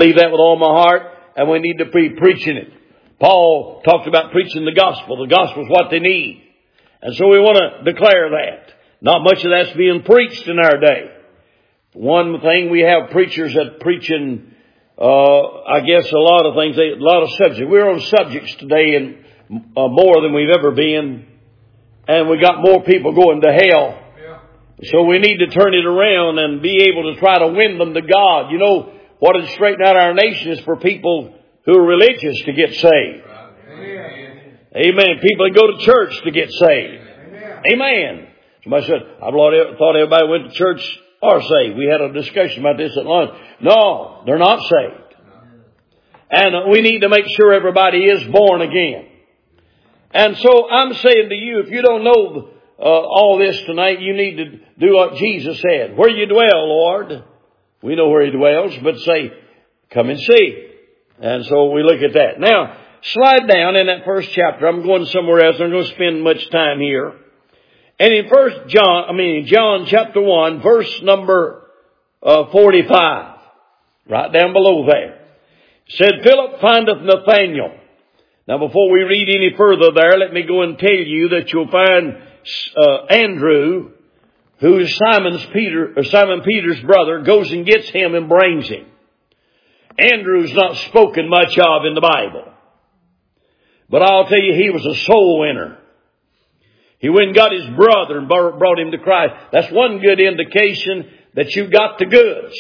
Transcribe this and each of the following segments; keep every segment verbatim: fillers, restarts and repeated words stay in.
believe that with all my heart, and we need to be preaching it. Paul talked about preaching the gospel. The gospel is what they need. And so we want to declare that. Not much of that's being preached in our day. One thing, we have preachers that preaching, uh, I guess a lot of things, a lot of subjects. We're on subjects today and uh, more than we've ever been. And we got more people going to hell. Yeah. So we need to turn it around and be able to try to win them to God. You know, what has straightened out our nation is for people who are religious to get saved. Amen. Amen. People that go to church to get saved. Amen. Amen. Somebody said, I thought everybody went to church are saved. We had a discussion about this at lunch. No, they're not saved. And we need to make sure everybody is born again. And so I'm saying to you, if you don't know uh, all this tonight, you need to do what Jesus said. Where you dwell, Lord. We know where He dwells, but say, come and see. And so we look at that. Now, slide down in that first chapter. I'm going somewhere else. I'm going to spend much time here. And in First John, I mean John chapter one, verse number uh, forty-five, right down below there, said, Philip findeth Nathanael. Now, before we read any further there, let me go and tell you that you'll find uh, Andrew, who is Simon's Peter, or Simon Peter's brother, goes and gets him and brings him. Andrew's not spoken much of in the Bible. But I'll tell you, he was a soul winner. He went and got his brother and brought him to Christ. That's one good indication that you got the goods.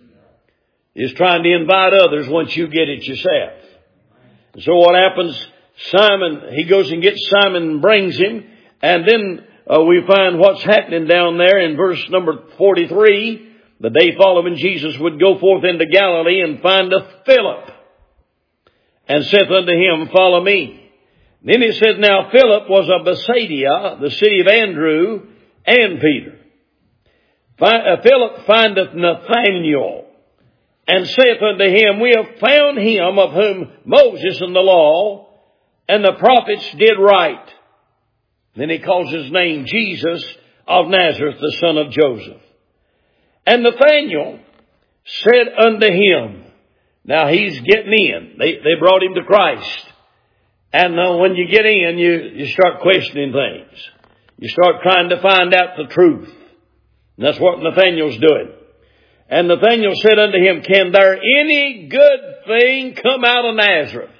Is trying to invite others once you get it yourself. And so what happens, Simon, he goes and gets Simon and brings him. And then uh, we find what's happening down there in verse number forty-three. The day following, Jesus would go forth into Galilee and findeth Philip, and saith unto him, Follow me. Then it says, Now Philip was of Bethsaida, the city of Andrew and Peter. Philip findeth Nathanael, and saith unto him, We have found him of whom Moses and the law and the prophets did write. Then he calls his name Jesus of Nazareth, the son of Joseph. And Nathanael said unto him, now he's getting in. They, they brought him to Christ. And uh, when you get in, you, you start questioning things. You start trying to find out the truth. And that's what Nathanael's doing. And Nathanael said unto him, Can there any good thing come out of Nazareth?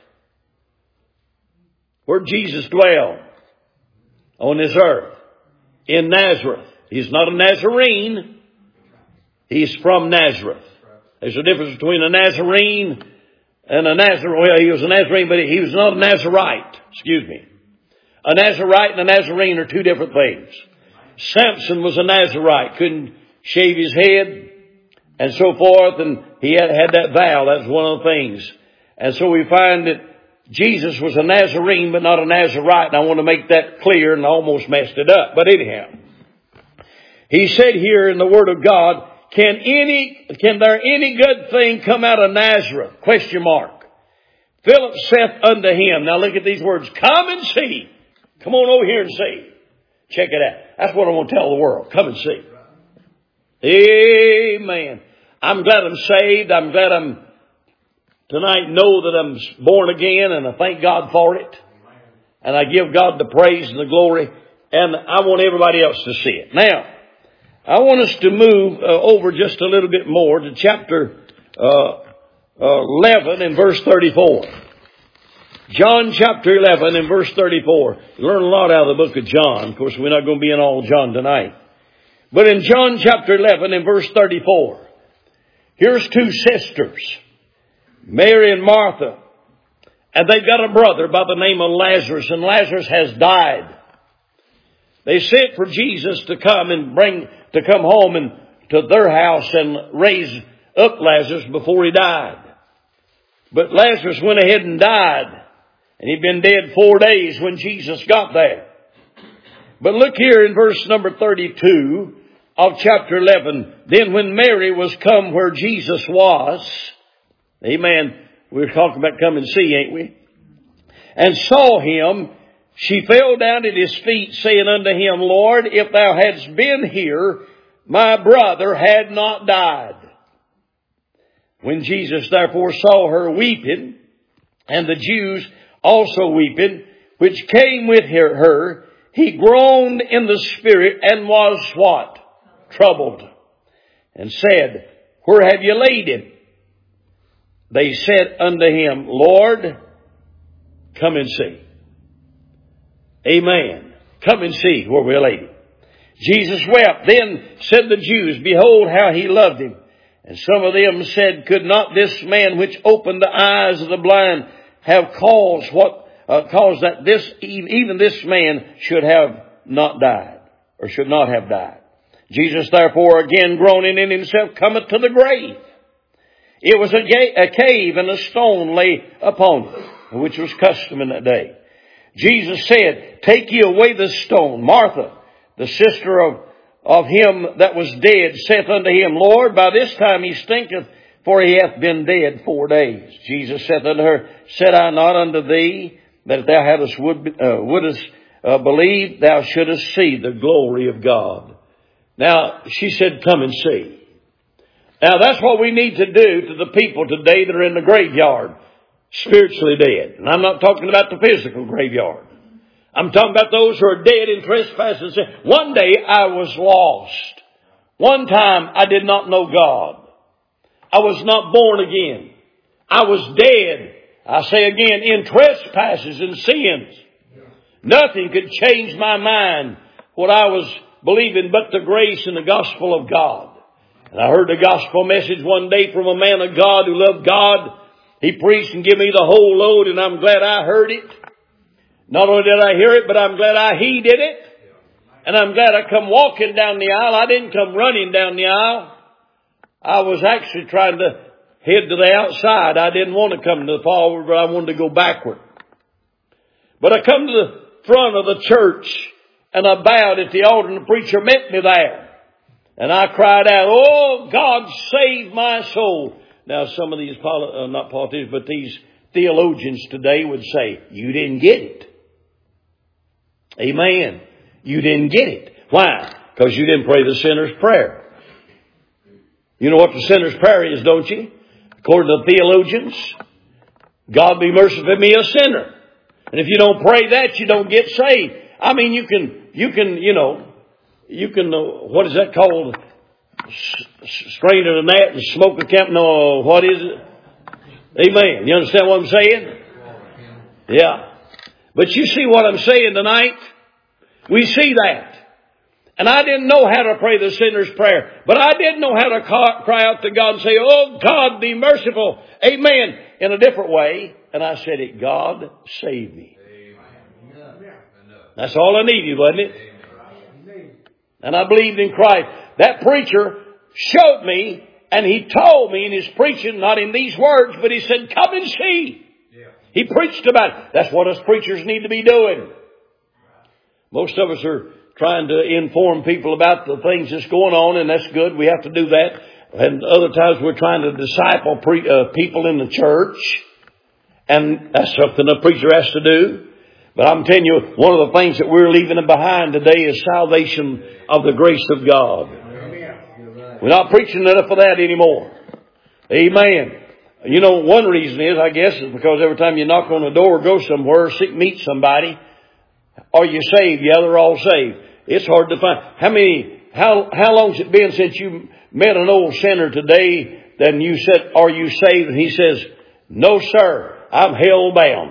Where Jesus dwelled on this earth. In Nazareth. He's not a Nazarene. He's from Nazareth. There's a difference between a Nazarene and a Nazarene. Well, he was a Nazarene, but he was not a Nazarite. Excuse me. A Nazarite and a Nazarene are two different things. Samson was a Nazarite. Couldn't shave his head and so forth. And he had, had that vow. That's one of the things. And so we find that Jesus was a Nazarene, but not a Nazarite. And I want to make that clear, and I almost messed it up. But anyhow, he said here in the Word of God, Can any, can there any good thing come out of Nazareth? Question mark. Philip saith unto him. Now look at these words. Come and see. Come on over here and see. Check it out. That's what I want to tell the world. Come and see. Amen. I'm glad I'm saved. I'm glad I'm tonight know that I'm born again, and I thank God for it. And I give God the praise and the glory. And I want everybody else to see it. Now, I want us to move uh, over just a little bit more to chapter uh, uh, eleven and verse thirty-four. John chapter eleven and verse thirty-four. You learn a lot out of the book of John. Of course, we're not going to be in all John tonight. But in John chapter eleven and verse thirty-four, here's two sisters, Mary and Martha. And they've got a brother by the name of Lazarus, and Lazarus has died. They sent for Jesus to come and bring, to come home and to their house and raise up Lazarus before he died. But Lazarus went ahead and died. And he'd been dead four days when Jesus got there. But look here in verse number thirty-two of chapter eleven. Then when Mary was come where Jesus was, amen, we're talking about come and see, ain't we? And saw him, she fell down at his feet, saying unto him, Lord, if thou hadst been here, my brother had not died. When Jesus therefore saw her weeping, and the Jews also weeping, which came with her, her, he groaned in the spirit and was what? Troubled. And said, Where have you laid him? They said unto him, Lord, come and see. Amen. Come and see where we laid him. Jesus wept. Then said the Jews, Behold how he loved him. And some of them said, Could not this man which opened the eyes of the blind have caused what uh, caused that this even this man should have not died, or should not have died? Jesus therefore, again groaning in himself, cometh to the grave. It was a, ga- a cave, and a stone lay upon it, which was custom in that day. Jesus said, Take ye away the stone. Martha, the sister of, of him that was dead, saith unto him, Lord, by this time he stinketh, for he hath been dead four days. Jesus saith unto her, Said I not unto thee, that if thou hadst would, uh, wouldest uh, believe, thou shouldest see the glory of God. Now, she said, Come and see. Now, that's what we need to do to the people today that are in the graveyard, spiritually dead. And I'm not talking about the physical graveyard. I'm talking about those who are dead in trespasses and sin. One day I was lost. One time I did not know God. I was not born again. I was dead, I say again, in trespasses and sins. Nothing could change my mind, what I was believing, but the grace and the gospel of God. And I heard the gospel message one day from a man of God who loved God. He preached and gave me the whole load, and I'm glad I heard it. Not only did I hear it, but I'm glad I heeded it. And I'm glad I come walking down the aisle. I didn't come running down the aisle. I was actually trying to head to the outside. I didn't want to come to the forward, but I wanted to go backward. But I come to the front of the church, and I bowed at the altar, and the preacher met me there. And I cried out, Oh, God, save my soul. Now, some of these, poli- uh, not politicians, but these theologians today would say, You didn't get it. Amen. You didn't get it. Why? Because you didn't pray the sinner's prayer. You know what the sinner's prayer is, don't you? According to the theologians, God be merciful to me, a sinner. And if you don't pray that, you don't get saved. I mean, you can, you can, you know, you can, uh, what is that called? S- strain of the gnat and smoke a camp. No, what is it? Amen. You understand what I'm saying? Yeah. But you see what I'm saying tonight? We see that. And I didn't know how to pray the sinner's prayer. But I did know how to call, cry out to God and say, Oh, God, be merciful. Amen. In a different way. And I said it, God, save me. Amen. That's all I needed, wasn't it? Amen. And I believed in Christ. That preacher showed me, and he told me in his preaching, not in these words, but he said, Come and see. Yeah. He preached about it. That's what us preachers need to be doing. Most of us are trying to inform people about the things that's going on, and that's good. We have to do that. And other times we're trying to disciple pre- uh, people in the church, and that's something a preacher has to do. But I'm telling you, one of the things that we're leaving behind today is salvation of the grace of God. We're not preaching enough of that anymore. Amen. You know, one reason is, I guess, is because every time you knock on the door or go somewhere, see, meet somebody, are you saved? Yeah, they're all saved. It's hard to find. How many, how, how long's it been since you met an old sinner today, then you said, Are you saved? And he says, No, sir, I'm hell bound.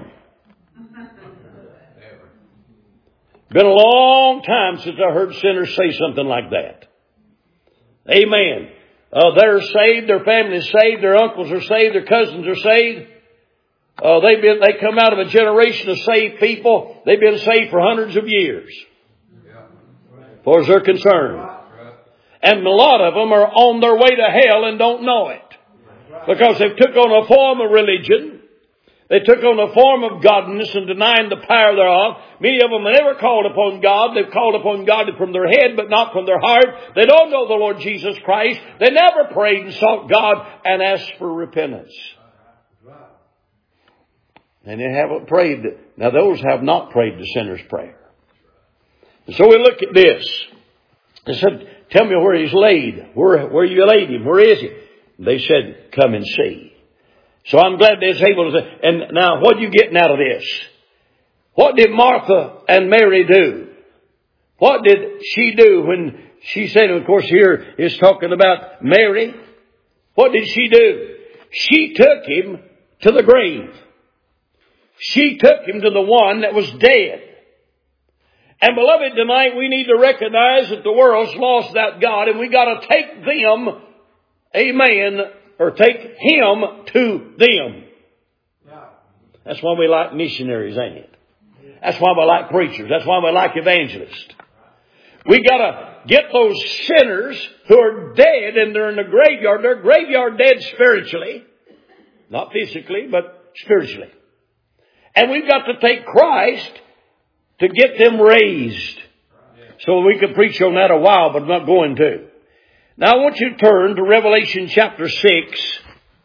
Been a long time since I heard sinners say something like that. Amen. Uh, they're saved, their family's saved, their uncles are saved, their cousins are saved. Uh, they've been, they come out of a generation of saved people. They've been saved for hundreds of years. As far as they're concerned. And a lot of them are on their way to hell and don't know it. Because they've took on a form of religion. They took on a form of godliness and denying the power thereof. Many of them have never called upon God. They've called upon God from their head, but not from their heart. They don't know the Lord Jesus Christ. They never prayed and sought God and asked for repentance. And they haven't prayed. Now those have not prayed the sinner's prayer. And so we look at this. They said, Tell me where he's laid. Where, where you laid him? Where is he? They said, come and see. So I'm glad they was able to say, and now what are you getting out of this? What did Martha and Mary do? What did she do when she said, of course here is talking about Mary. What did she do? She took him to the grave. She took him to the one that was dead. And beloved, tonight we need to recognize that the world's lost without God, and we got to take them, amen, or take him to them. That's why we like missionaries, ain't it? That's why we like preachers. That's why we like evangelists. We got to get those sinners who are dead and they're in the graveyard. They're graveyard dead spiritually, not physically, but spiritually. And we've got to take Christ to get them raised. So we could preach on that a while, but I'm not going to. Now I want you to turn to Revelation chapter six.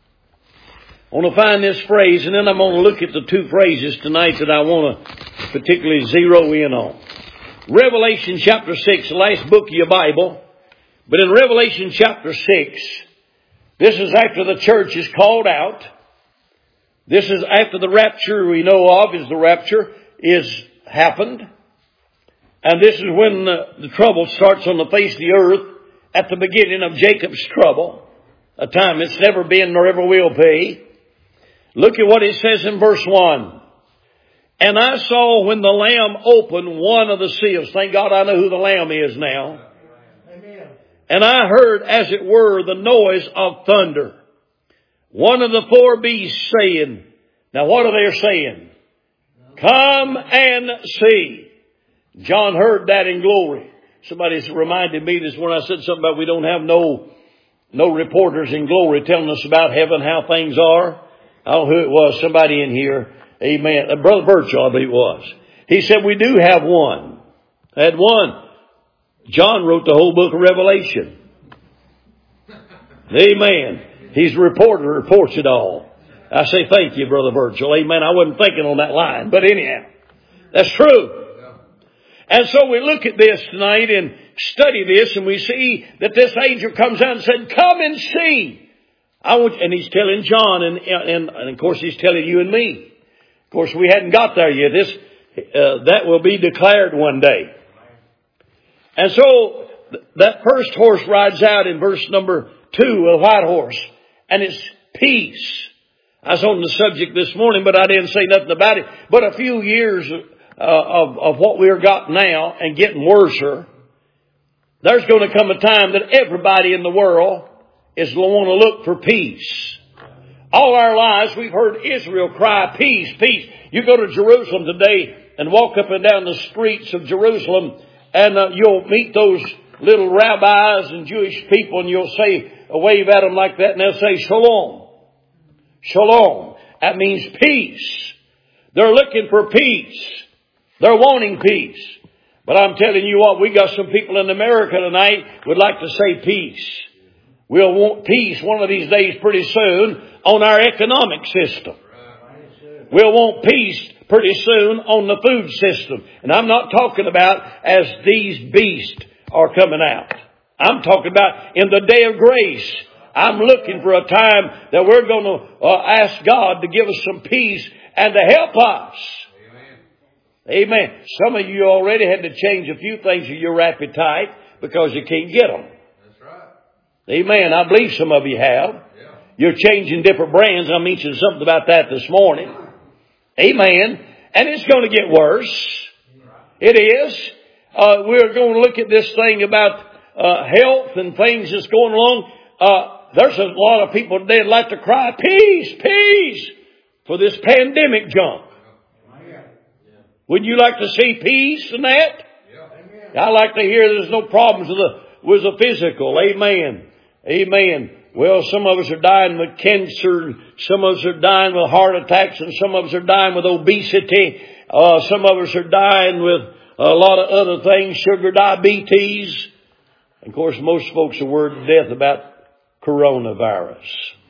I want to find this phrase, and then I'm going to look at the two phrases tonight that I want to particularly zero in on. Revelation chapter six, the last book of your Bible. But in Revelation chapter six, this is after the church is called out. This is after the rapture we know of as the rapture is happened. And this is when the, the trouble starts on the face of the earth at the beginning of Jacob's trouble. A time it's never been nor ever will be. Look at what it says in verse one. And I saw when the Lamb opened one of the seals. Thank God I know who the Lamb is now. Amen. And I heard, as it were, the noise of thunder. One of the four beasts saying, now what are they saying? Come and see. John heard that in glory. Somebody reminded me this when I said something about we don't have no, no reporters in glory telling us about heaven, how things are. I don't know who it was, somebody in here. Amen. Uh, Brother Birchall, I believe it was. He said we do have one. I had one. John wrote the whole book of Revelation. Amen. He's a reporter, reports it all. I say thank you, Brother Virgil. Amen. I wasn't thinking on that line. But anyhow, that's true. And so we look at this tonight and study this, and we see that this angel comes out and said, come and see. I want, and he's telling John, and, and, and of course he's telling you and me. Of course, we hadn't got there yet. This, uh, that will be declared one day. And so that first horse rides out in verse number two, a white horse, and it's peace. I was on the subject this morning, but I didn't say nothing about it. But a few years uh, of, of what we've got now and getting worser, there's going to come a time that everybody in the world is going to want to look for peace. All our lives we've heard Israel cry, peace, peace. You go to Jerusalem today and walk up and down the streets of Jerusalem, and uh, you'll meet those little rabbis and Jewish people, and you'll say, wave at them like that, and they'll say, shalom. Shalom. That means peace. They're looking for peace. They're wanting peace. But I'm telling you what, we got some people in America tonight would like to say peace. We'll want peace one of these days pretty soon on our economic system. We'll want peace pretty soon on the food system. And I'm not talking about as these beasts are coming out. I'm talking about in the day of grace. I'm looking for a time that we're going to uh, ask God to give us some peace and to help us. Amen. Amen. Some of you already had to change a few things of your appetite because you can't get them. Amen. I believe some of you have. Yeah. You're changing different brands. I mentioned something about that this morning. Amen. And it's going to get worse. It is. Uh, we're going to look at this thing about uh, health and things that's going along. Uh, there's a lot of people today that like to cry, peace, peace, for this pandemic junk. Wouldn't you like to see peace in that? Yeah. I like to hear there's no problems with the, with the physical. Amen. Amen. Well, some of us are dying with cancer. Some of us are dying with heart attacks. And some of us are dying with obesity. Uh, some of us are dying with a lot of other things, sugar diabetes. And of course, most folks are worried to death about coronavirus.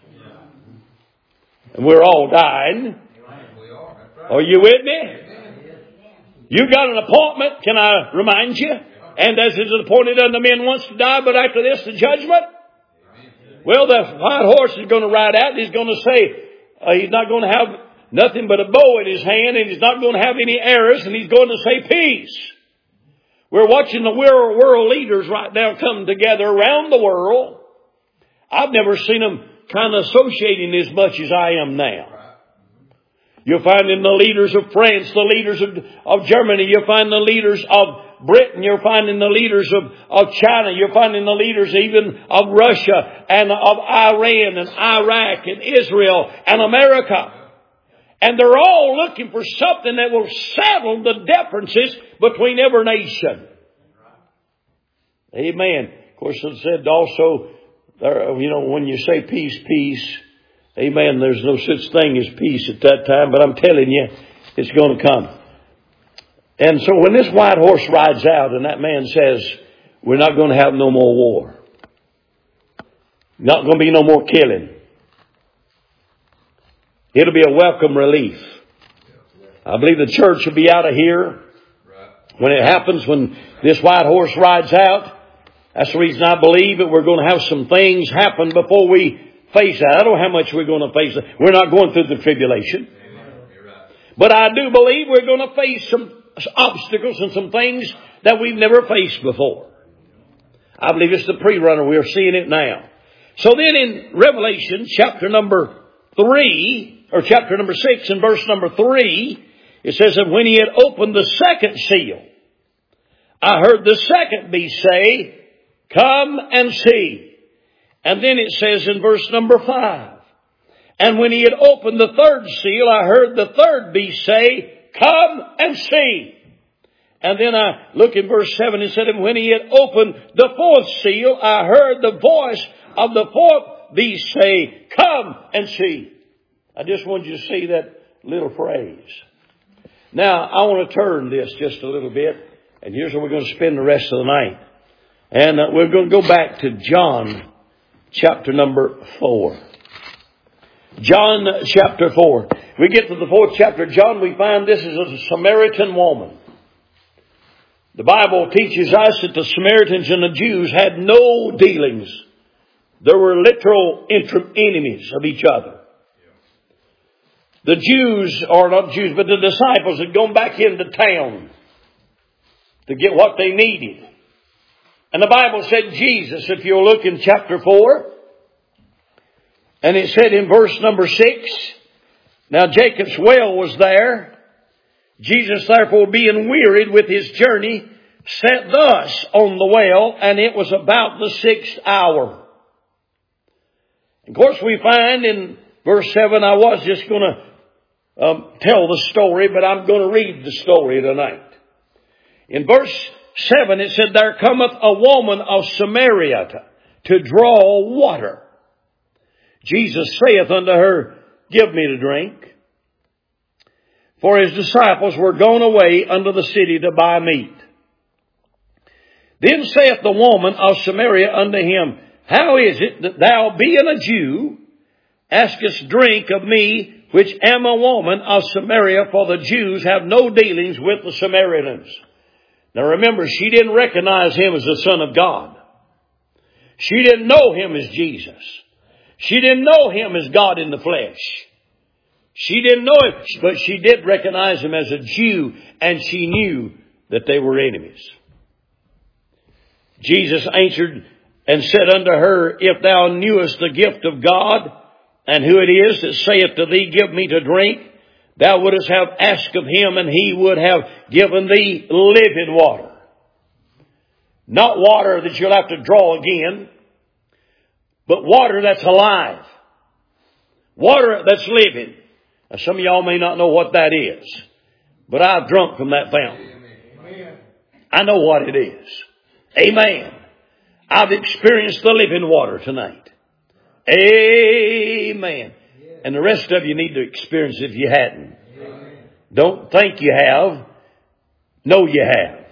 And we're all dying. Are you with me? You got an appointment, can I remind you? And as it is appointed unto men once to die, but after this the judgment. Well, the white horse is going to ride out and he's going to say, uh, he's not going to have nothing but a bow in his hand and he's not going to have any arrows and he's going to say peace. We're watching the world, world leaders right now come together around the world. I've never seen them kind of associating as much as I am now. You'll find in the leaders of France, the leaders of, of Germany, you'll find the leaders of Britain, you're finding the leaders of, of China, you're finding the leaders even of Russia and of Iran and Iraq and Israel and America. And they're all looking for something that will settle the differences between every nation. Amen. Of course, it said also, there, you know, when you say peace, peace, amen, there's no such thing as peace at that time, but I'm telling you, it's going to come. And so when this white horse rides out and that man says, we're not going to have no more war. Not going to be no more killing. It'll be a welcome relief. I believe the church will be out of here when it happens, when this white horse rides out. That's the reason I believe that we're going to have some things happen before we face that. I don't know how much we're going to face it. We're not going through the tribulation. But I do believe we're going to face some obstacles and some things that we've never faced before. I believe it's the pre-runner. We're seeing it now. So then in Revelation chapter number three, or chapter number six and verse number three, it says that when he had opened the second seal, I heard the second beast say, come and see. And then it says in verse number five, and when he had opened the third seal, I heard the third beast say, come and see. And then I look in verse seven, it said, and when he had opened the fourth seal, I heard the voice of the fourth beast say, come and see. I just want you to see that little phrase. Now, I want to turn this just a little bit, and here's where we're going to spend the rest of the night. And uh, we're going to go back to John chapter number four. John chapter four. We get to the fourth chapter of John, we find this is a Samaritan woman. The Bible teaches us that the Samaritans and the Jews had no dealings. There were literal enemies of each other. The Jews, or not Jews, but the disciples had gone back into town to get what they needed. And the Bible said Jesus, if you'll look in chapter four, and it said in verse number six, now Jacob's well was there. Jesus therefore being wearied with his journey, sat thus on the well, and it was about the sixth hour. Of course we find in verse seven, I was just going to um, tell the story, but I'm going to read the story tonight. In verse seven it said, there cometh a woman of Samaria to, to draw water. Jesus saith unto her, give me to drink. For his disciples were gone away unto the city to buy meat. Then saith the woman of Samaria unto him, how is it that thou, being a Jew, askest drink of me, which am a woman of Samaria? For the Jews have no dealings with the Samaritans. Now remember, she didn't recognize him as the Son of God. She didn't know him as Jesus. She didn't know him as God in the flesh. She didn't know him, but she did recognize him as a Jew, and she knew that they were enemies. Jesus answered and said unto her, if thou knewest the gift of God, and who it is that saith to thee, give me to drink, thou wouldst have asked of him, and he would have given thee living water. Not water that you'll have to draw again, but water that's alive. Water that's living. Now, some of y'all may not know what that is, but I've drunk from that fountain. Amen. I know what it is. Amen. I've experienced the living water tonight. Amen. And the rest of you need to experience it if you hadn't. Amen. Don't think you have. Know you have.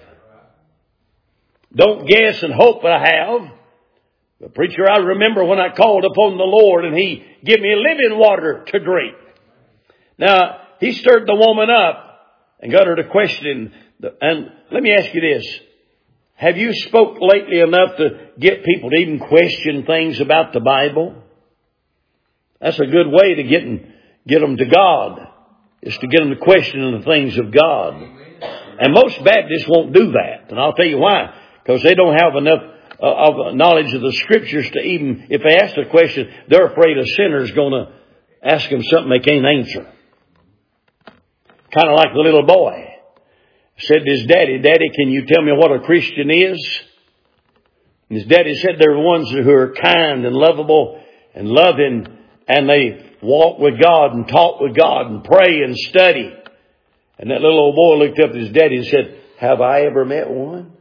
Don't guess and hope that I have. But preacher, I remember when I called upon the Lord and he gave me living water to drink. Now, he stirred the woman up and got her to question. And let me ask you this. Have you spoke lately enough to get people to even question things about the Bible? That's a good way to get them, get them to God, is to get them to question the things of God. And most Baptists won't do that. And I'll tell you why. Because they don't have enough uh, of knowledge of the Scriptures to even, if they ask a question, they're afraid a sinner's going to ask them something they can't answer. Kind of like the little boy. Said to his daddy, Daddy, can you tell me what a Christian is? And his daddy said they're the ones who are kind and lovable and loving, and they walk with God and talk with God and pray and study. And that little old boy looked up at his daddy and said, have I ever met one?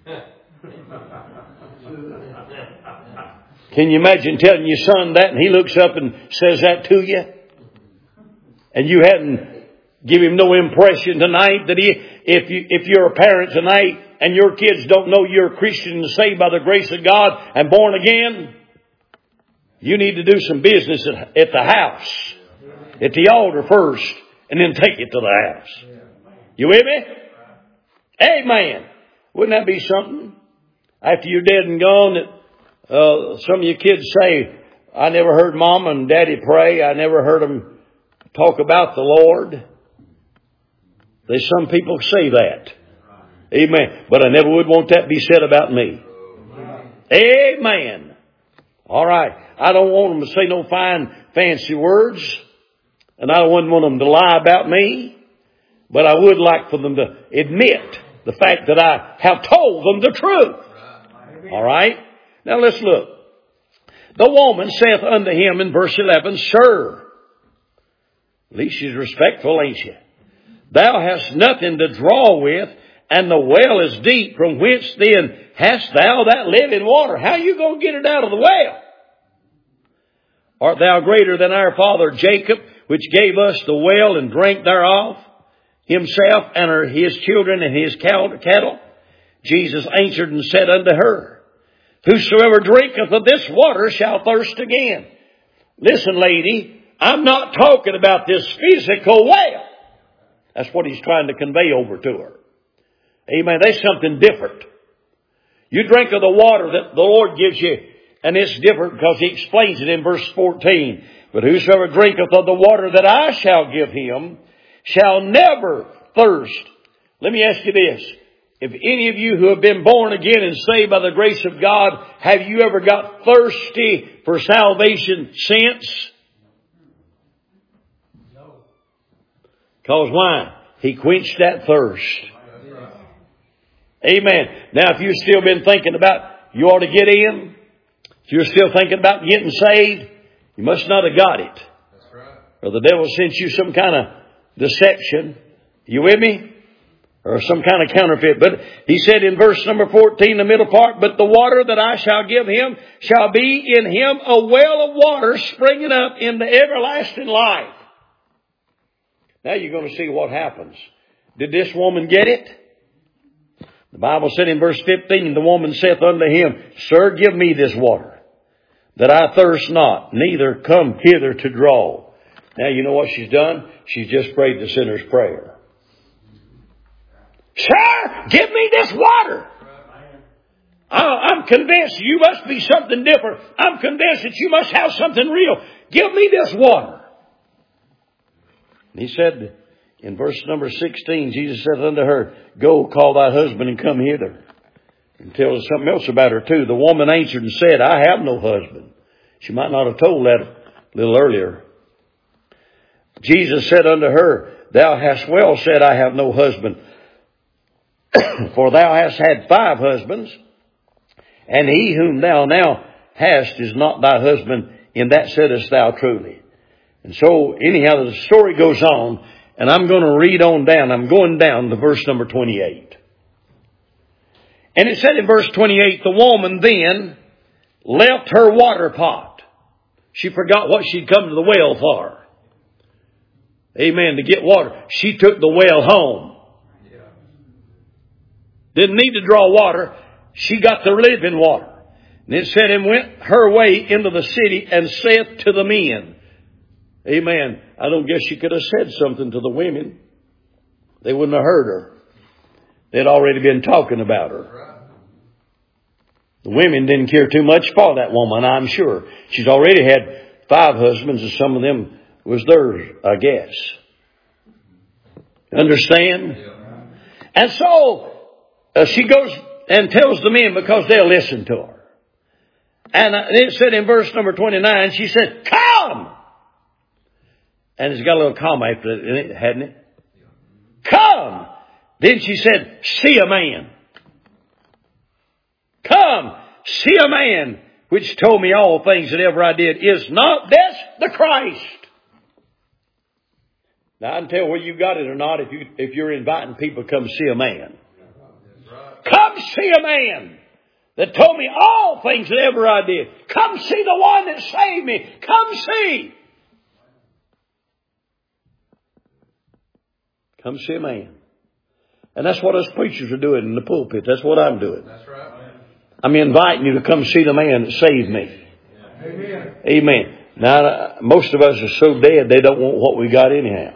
Can you imagine telling your son that and he looks up and says that to you? And you hadn't give him no impression tonight that he, if you, if you're a parent tonight and your kids don't know you're a Christian and saved by the grace of God and born again, you need to do some business at, at the house, at the altar first, and then take it to the house. You with me? Amen. Wouldn't that be something? After you're dead and gone, that uh, some of your kids say, I never heard Mama and Daddy pray. I never heard them talk about the Lord. There's some people say that. Amen. But I never would want that to be said about me. Amen. All right. I don't want them to say no fine, fancy words. And I wouldn't want them to lie about me. But I would like for them to admit the fact that I have told them the truth. All right. Now let's look. The woman saith unto him in verse eleven, Sir. At least she's respectful, ain't she? Thou hast nothing to draw with, and the well is deep. From whence then hast thou that living water? How are you going to get it out of the well? Art thou greater than our father Jacob, which gave us the well and drank thereof, himself and his children and his cattle? Jesus answered and said unto her, Whosoever drinketh of this water shall thirst again. Listen, lady, I'm not talking about this physical well. That's what he's trying to convey over to her. Amen. That's something different. You drink of the water that the Lord gives you, and it's different because he explains it in verse fourteen. But whosoever drinketh of the water that I shall give him shall never thirst. Let me ask you this. If any of you who have been born again and saved by the grace of God, have you ever got thirsty for salvation since? Because why? He quenched that thirst. Amen. Now, if you've still been thinking about you ought to get in, if you're still thinking about getting saved, you must not have got it. That's right. Or the devil sent you some kind of deception. You with me? Or some kind of counterfeit. But he said in verse number fourteen, the middle part, But the water that I shall give him shall be in him a well of water springing up into everlasting life. Now you're going to see what happens. Did this woman get it? The Bible said in verse fifteen, the woman saith unto him, Sir, give me this water, that I thirst not, neither come hither to draw. Now you know what she's done? She's just prayed the sinner's prayer. Sir, give me this water. I'm convinced you must be something different. I'm convinced that you must have something real. Give me this water. He said in verse number sixteen, Jesus said unto her, Go, call thy husband and come hither. And tells us something else about her too. The woman answered and said, I have no husband. She might not have told that a little earlier. Jesus said unto her, Thou hast well said, I have no husband. For thou hast had five husbands, and he whom thou now hast is not thy husband. In that saidest thou truly. And so, anyhow, the story goes on, and I'm going to read on down. I'm going down to verse number twenty-eight. And it said in verse twenty-eight, the woman then left her water pot. She forgot what she'd come to the well for. Amen, to get water. She took the well home. Didn't need to draw water. She got the living water. And it said, and went her way into the city and saith to the men. Amen. I don't guess she could have said something to the women. They wouldn't have heard her. They'd already been talking about her. The women didn't care too much for that woman, I'm sure. She's already had five husbands, and some of them was theirs, I guess. Understand? And so uh, she goes and tells the men because they'll listen to her. And uh, it said in verse number twenty-nine, she said, "Come!" And it's got a little comma after it, in it, hadn't it? "Come!" Then she said, "See a man. Come, see a man which told me all things that ever I did. Is not this the Christ?" Now I can tell whether you got it or not if you if you're inviting people to come see a man. Come see a man that told me all things that ever I did. Come see the one that saved me. Come see. Come see a man. And that's what us preachers are doing in the pulpit. That's what I'm doing. That's right. I'm inviting you to come see the man that saved me. Amen. Amen. Now, most of us are so dead they don't want what we got anyhow.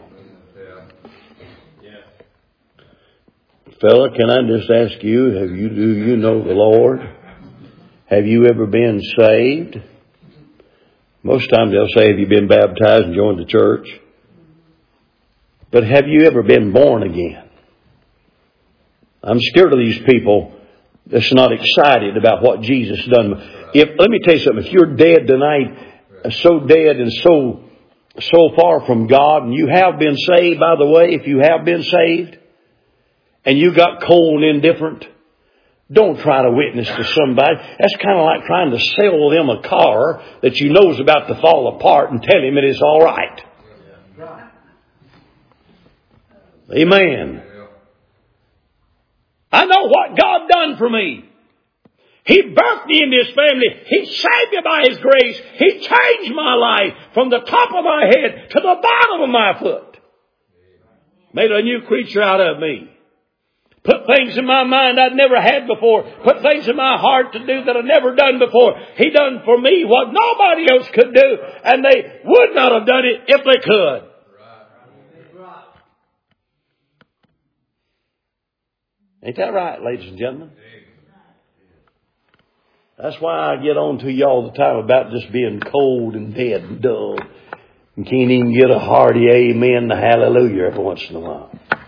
Fella, can I just ask you, have you, do you know the Lord? Have you ever been saved? Most times they'll say, have you been baptized and joined the church? But have you ever been born again? I'm scared of these people that's not excited about what Jesus done. If, let me tell you something, if you're dead tonight, so dead and so, so far from God, and you have been saved, by the way, if you have been saved, and you got cold and indifferent, don't try to witness to somebody. That's kind of like trying to sell them a car that you know is about to fall apart and tell him it is all right. Amen. I know what God done for me. He birthed me into His family. He saved me by His grace. He changed my life from the top of my head to the bottom of my foot. Made a new creature out of me. Put things in my mind I'd never had before. Put things in my heart to do that I'd never done before. He done for me what nobody else could do. And they would not have done it if they could. Ain't that right, ladies and gentlemen? That's why I get on to you all the time about just being cold and dead and dull. And can't even get a hearty amen to hallelujah every once in a while.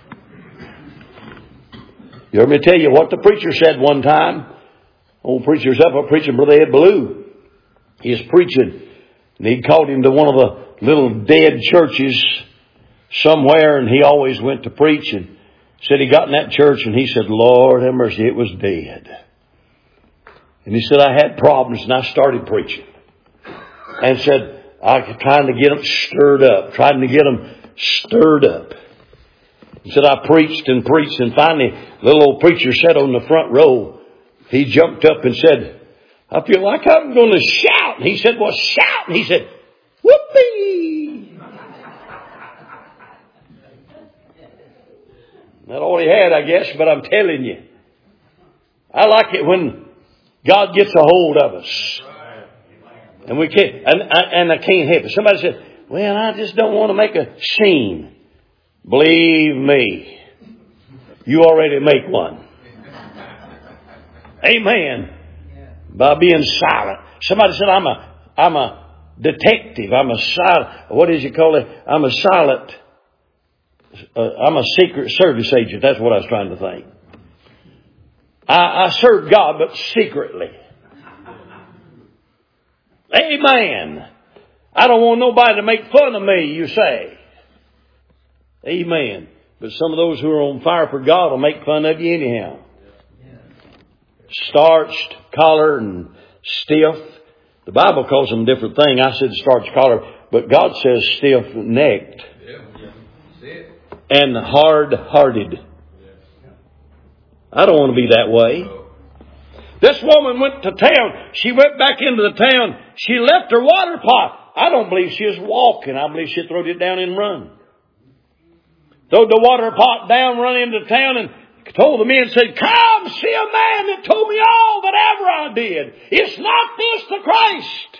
You heard me tell you what the preacher said one time. Old preacher's up, a preacher, Brother Ed Ballou. He was preaching, and he called him to one of the little dead churches somewhere, and he always went to preach, and said he got in that church, and he said, Lord have mercy, it was dead. And he said, I had problems, and I started preaching. And said, I was trying to get them stirred up, trying to get them stirred up. He said, I preached and preached, and finally, the little old preacher sat on the front row. He jumped up and said, I feel like I'm going to shout. And he said, well, shout. And he said, whoopee. That's all he had, I guess, but I'm telling you, I like it when God gets a hold of us. And we can't, and, and I can't help it. Somebody said, well, I just don't want to make a scene. Believe me, you already make one. Amen. By being silent. Somebody said, I'm a, I'm a detective. I'm a silent, what did you call it? I'm a silent, uh, I'm a secret service agent. That's what I was trying to think. I, I serve God, but secretly. Amen. I don't want nobody to make fun of me, you say. Amen. But some of those who are on fire for God will make fun of you anyhow. Starched, collar, and stiff. The Bible calls them a different thing. I said starched, collar, but God says stiff-necked. And hard-hearted. I don't want to be that way. This woman went to town. She went back into the town. She left her water pot. I don't believe she was walking. I believe she threw it down and run. Throwed the water pot down, run into town, and told the men, said, come see a man that told me all that ever I did. It's not this the Christ.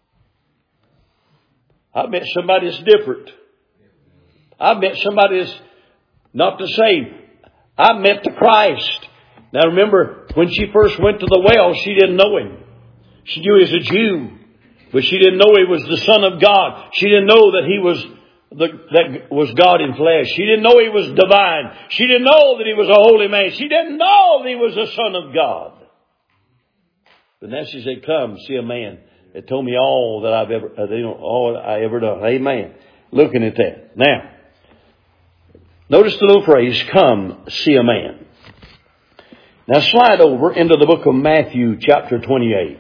I met somebody that's different. I met somebody that's not the same. I met the Christ. Now remember, When she first went to the well, she didn't know him. She knew he was a Jew, but she didn't know he was the Son of God. She didn't know that he was the, that was God in flesh. She didn't know he was divine. She didn't know that he was a holy man. She didn't know that he was the Son of God. But now she said, "Come, see a man that told me all that I've ever, uh, you know, all I ever done." Amen. Looking at that. Now, notice the little phrase, "Come, see a man." Now slide over into the book of Matthew chapter twenty-eight.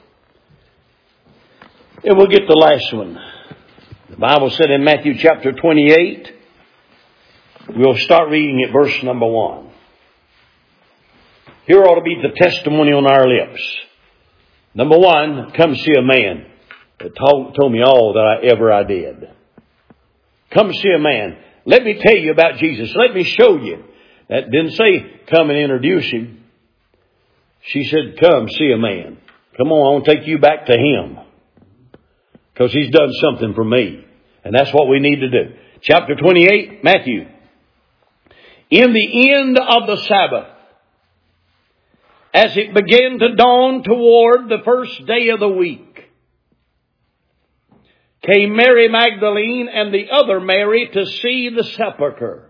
And we'll get the last one. The Bible said in Matthew chapter twenty-eight, we'll start reading at verse number one. Here ought to be the testimony on our lips. Number one, come see a man that told, told me all that I ever I did. Come see a man. Let me tell you about Jesus. Let me show you. That didn't say come and introduce him. She said, "Come see a man." Come on, I want to take you back to him. Because he's done something for me. And that's what we need to do. Chapter twenty-eight, Matthew. In the end of the Sabbath, as it began to dawn toward the first day of the week, came Mary Magdalene and the other Mary to see the sepulchre.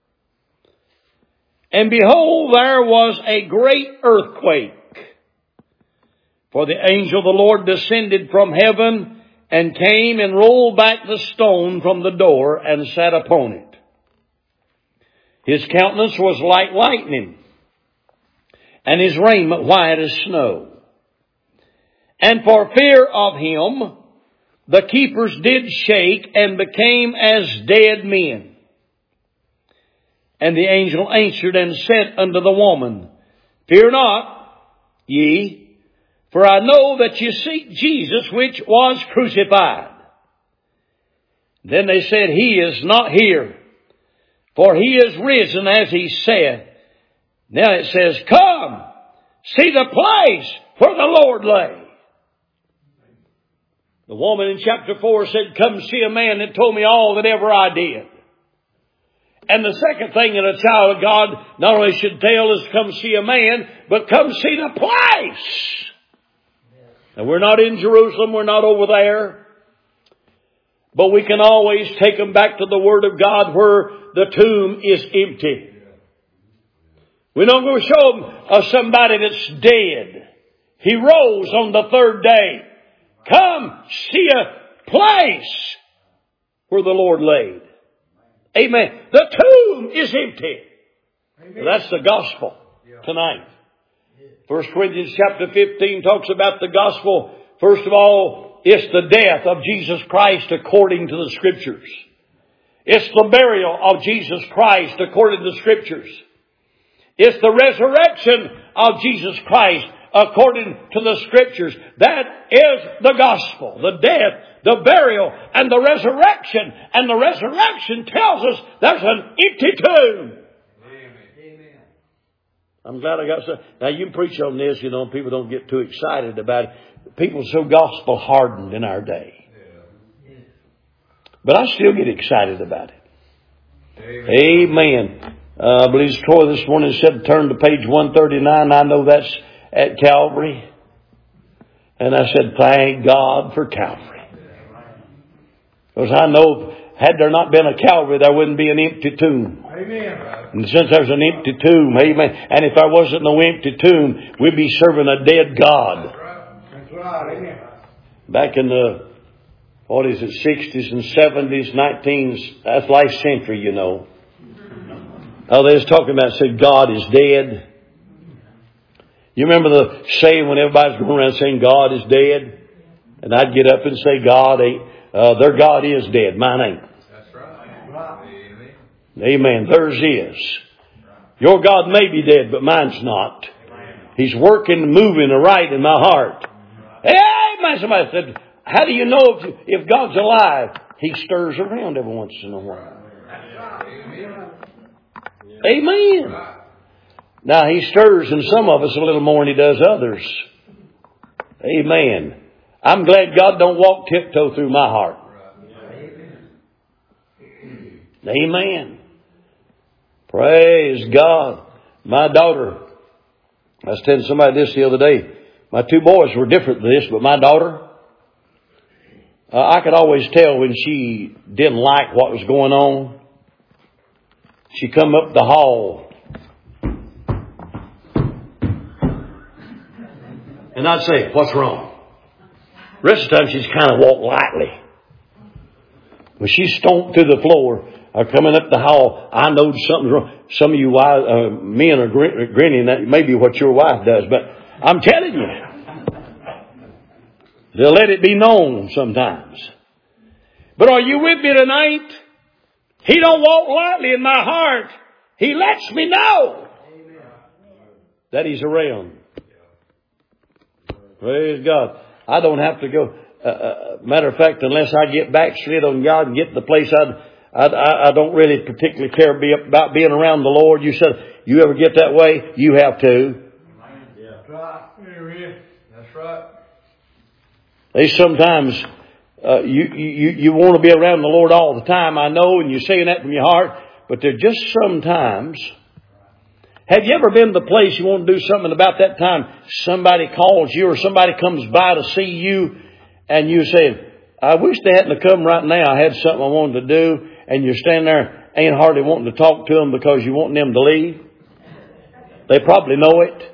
And behold, there was a great earthquake. For the angel of the Lord descended from heaven and came and rolled back the stone from the door and sat upon it. His countenance was like lightning, and his raiment white as snow. And for fear of him, the keepers did shake and became as dead men. And the angel answered and said unto the woman, "Fear not ye, for I know that ye seek Jesus, which was crucified. Then they said, He is not here, for he is risen as he said." Now it says, "Come, see the place where the Lord lay." The woman in chapter four said, "Come see a man that told me all that ever I did." And the second thing that a child of God not only should tell is come see a man, but come see the place. And we're not in Jerusalem, we're not over there. But we can always take them back to the Word of God where the tomb is empty. We're not going to show them uh, somebody that's dead. He rose on the third day. Come see a place where the Lord laid. Amen. The tomb is empty. Amen. That's the gospel tonight. First Corinthians chapter fifteen talks about the gospel. First of all, it's the death of Jesus Christ according to the Scriptures. It's the burial of Jesus Christ according to the Scriptures. It's the resurrection of Jesus Christ according to the Scriptures. That is the gospel. The death, the burial, and the resurrection. And the resurrection tells us there's an empty tomb. Amen. I'm glad I got some. Now you can preach on this, you know, and people don't get too excited about it. People are so gospel hardened in our day. But I still get excited about it. Amen. Amen. Uh, I believe Troy this morning said turn to page one thirty-nine. I know that's at Calvary. And I said, thank God for Calvary. Because I know had there not been a Calvary, there wouldn't be an empty tomb. Amen. And since there's an empty tomb, amen. And if there wasn't no empty tomb, we'd be serving a dead God. That's right. Amen. Back in the, what is it, sixties and seventies, nineteens, that's last century, you know. Oh, they was talking about, said, God is dead. You remember the saying when everybody's going around saying God is dead? And I'd get up and say, God ain't, uh, their God is dead. Mine ain't. That's right. Amen. Theirs is. Your God may be dead, but mine's not. He's working, moving right in my heart. Amen. Somebody said, how do you know if, if God's alive? He stirs around every once in a while. Amen. Now, He stirs in some of us a little more than He does others. Amen. I'm glad God don't walk tiptoe through my heart. Amen. Praise God. My daughter I was telling somebody this the other day. My two boys were different than this, but my daughter, uh, I could always tell when she didn't like what was going on. She'd come up the hall, and I'd say, "What's wrong?" The rest of the time she'd kind of walk lightly. When she stomped to the floor, or coming up the hall, I know something's wrong. Some of you wives, uh, men are grin- grinning. That may be what your wife does, but I'm telling you, they'll let it be known sometimes. But are you with me tonight? He don't walk lightly in my heart. He lets me know that He's around. Praise God. I don't have to go. Uh, uh, matter of fact, unless I get backslid on God and get to the place I'd, I, I, I don't really particularly care be, about being around the Lord. You said, you ever get that way? You have to. Yeah. That's right. That's right. They sometimes, uh, you, you, you want to be around the Lord all the time. I know, and you're saying that from your heart, but there just sometimes. Have you ever been to the place you want to do something, about that time somebody calls you or somebody comes by to see you, and you say, "I wish they hadn't come right now. I had something I wanted to do." And you're standing there, ain't hardly wanting to talk to them because you want them to leave. They probably know it.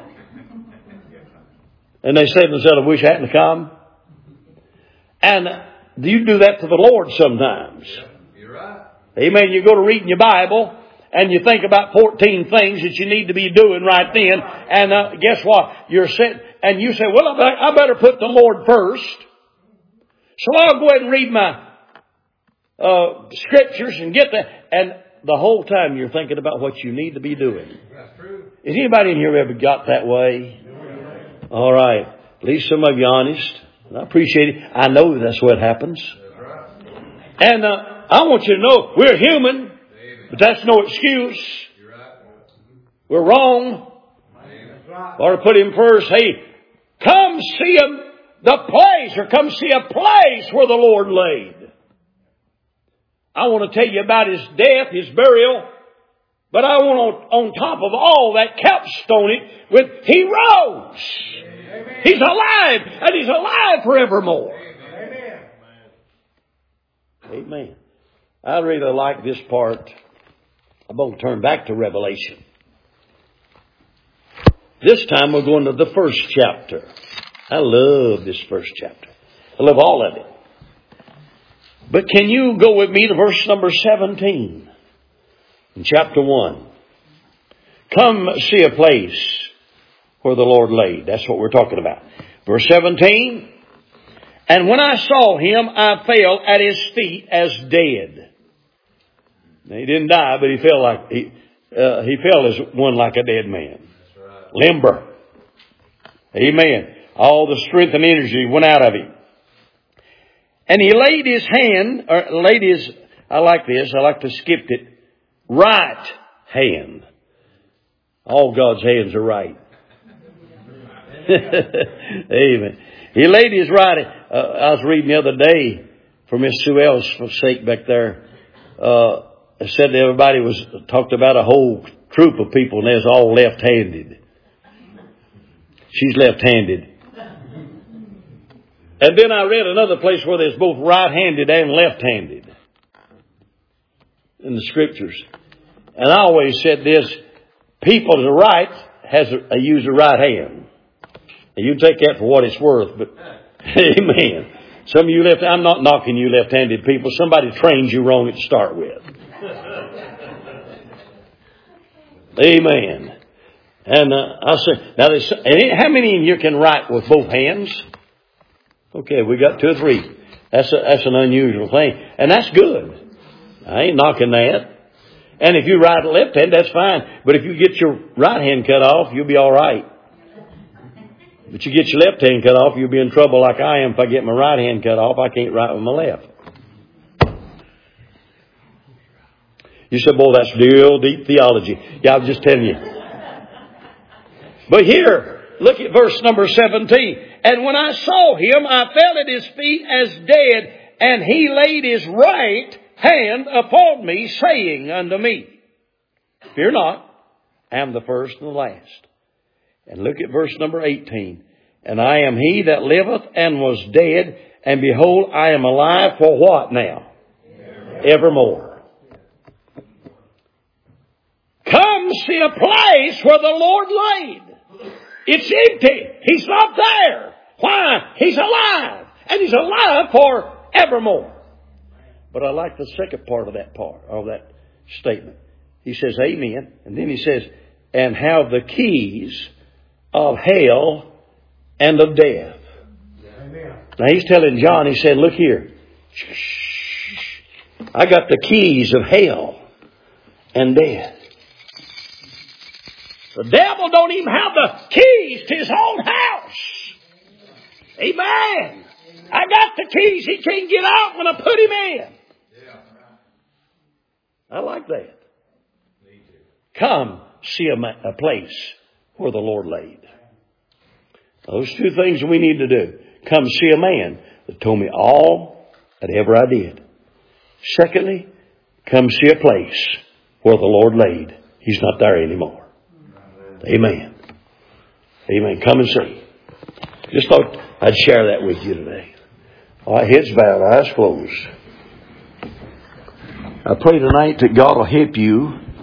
And they say to themselves, "I wish I hadn't come." And you do that to the Lord sometimes. Yeah, you're right. Amen. You go to reading your Bible, and you think about fourteen things that you need to be doing right then. And uh, guess what? You're sitting, and you say, "Well, I better put the Lord first. So I'll go ahead and read my uh, scriptures and get that." And the whole time you're thinking about what you need to be doing. That's true. Is anybody in here ever got that way? Yeah. All right. At least some of you honest. I appreciate it. I know that's what happens. That's right. And uh, I want you to know we're human, but that's no excuse. You're right. We're wrong. That's right. Or to put Him first. Hey, come see Him, the place, or come see a place where the Lord laid. I want to tell you about His death, His burial, but I want on, on top of all that capstone it with He rose. Amen. He's alive, and He's alive forevermore. Amen. Amen. I really like this part. I'm going to turn back to Revelation. This time we're going to the first chapter. I love this first chapter. I love all of it. But can you go with me to verse number seventeen in chapter one? Come see a place where the Lord laid. That's what we're talking about. Verse seventeen. And when I saw Him, I fell at His feet as dead. Now, he didn't die, but he fell like he uh, he fell as one like a dead man. That's right. Limber. Amen. All the strength and energy went out of him. And He laid His hand, or laid His, I like this, I like to skip it, right hand. All God's hands are right. Amen. He laid His right, uh, I was reading the other day for Miss Sue L's sake back there, uh, it said that everybody was, talked about a whole troop of people and they was all left-handed. She's left-handed. And then I read another place where there's both right-handed and left-handed in the scriptures. And I always said this, people to the right has a, a use the right hand. And you take that for what it's worth, but amen. Some of you left, I'm not knocking you left-handed people. Somebody trains you wrong to start with. Amen. And uh, I say, now there's, how many of you can write with both hands? Okay, we got two or three. That's a, that's an unusual thing. And that's good. I ain't knocking that. And if you write left hand, that's fine. But if you get your right hand cut off, you'll be all right. But you get your left hand cut off, you'll be in trouble like I am. If I get my right hand cut off, I can't write with my left. You said, boy, that's real deep theology. Yeah, I'm just telling you. But here, look at verse number seventeen. And when I saw Him, I fell at His feet as dead, and He laid His right hand upon me, saying unto me, Fear not, I am the first and the last. And look at verse number eighteen. And I am he that liveth and was dead, and behold, I am alive for what now? Evermore. Come see a place where the Lord laid. It's empty. He's not there. Why? He's alive. And He's alive for evermore. But I like the second part of that part, of that statement. He says, amen. And then he says, and have the keys of hell and of death. Amen. Now he's telling John, he said, look here. I got the keys of hell and death. The devil don't even have the keys to his own house. Amen. I got the keys. He can't get out when I put him in. I like that. Come see a, ma- a place where the Lord laid. Those two things we need to do. Come see a man that told me all that ever I did. Secondly, come see a place where the Lord laid. He's not there anymore. Amen. Amen. Come and see. Just thought I'd share that with you today. All right, heads bowed, eyes closed. I pray tonight that God will help you